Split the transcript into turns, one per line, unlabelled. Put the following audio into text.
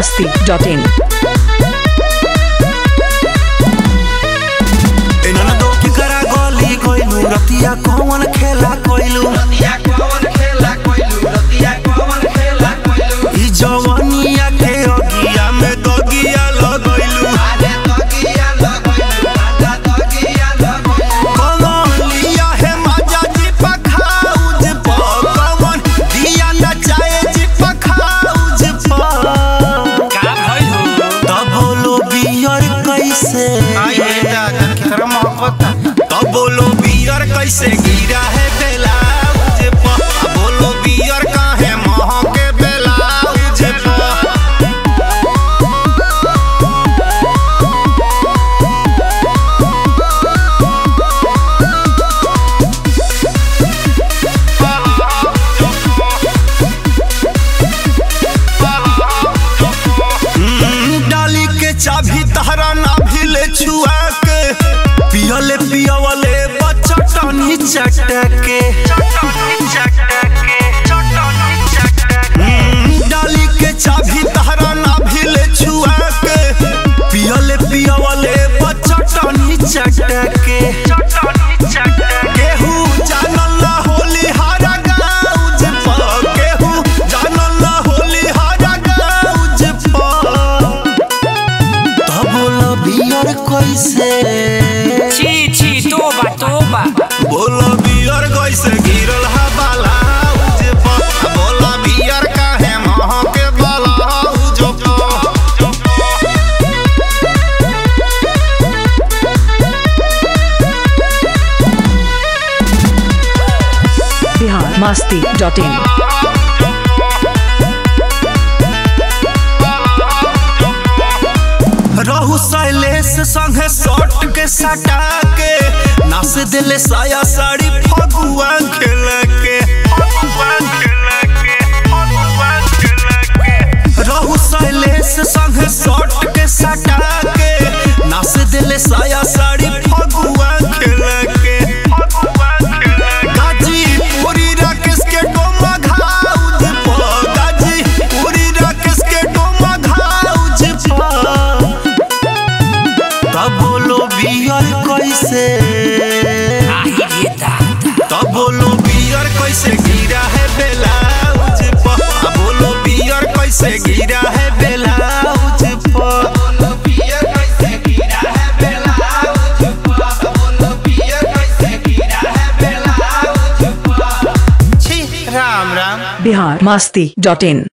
biharmasti.in
रतिया कौन खेला कोइलू ई जवानिया के अगिया में दगिया लगइलू कौन है मजा जी पखाउज पवन दिया नचाए जी पखाउज का भइल हो तब बोलो बियर कैसे आए दादा की तरह मोहब्बत तब बोलो बियर कैसे गिरा है बेलाउज पर बोलो बियर काहे मोह के बेलाउज डाली के चाबी तहरा ना भी ले छुआ के पियले पियवले चटनी चटके डाली के चाबी तहरा ना भी ले छुआ के पियले पियवले चटनी चटके केहू जानल ना होली हारा गाउज पर केहू जानल ना होली हारा गाउज पर तब बोला बियर कैसे बोलो बियर कैसे गिरल है बालाउज पर बोलो बियर काहे मोह के बालाउज
biharmasti.in
रहू शैलेश संगे शॉट के सटा के नाच दिले साया साड़ी फगुआ खेल के रहू शैलेश संगे शॉट के सटा के नाच दिले साया साड़ी फगुआ खेल के गाजीपुरी राकेश के डोमा घाउज पर गाजीपुरी राकेश के डोमा घाउज पर तब बोलो बियर कैसे तब बोलो बियर कैसे गिरा है बेलाउज पर बोलो बियर कैसे गिरा है बेलाउज पर बोलो बियर कैसे गिरा है बेलाउज पर बोलो बियर कैसे गिरा है बेलाउज पर छी राम राम
biharmasti.in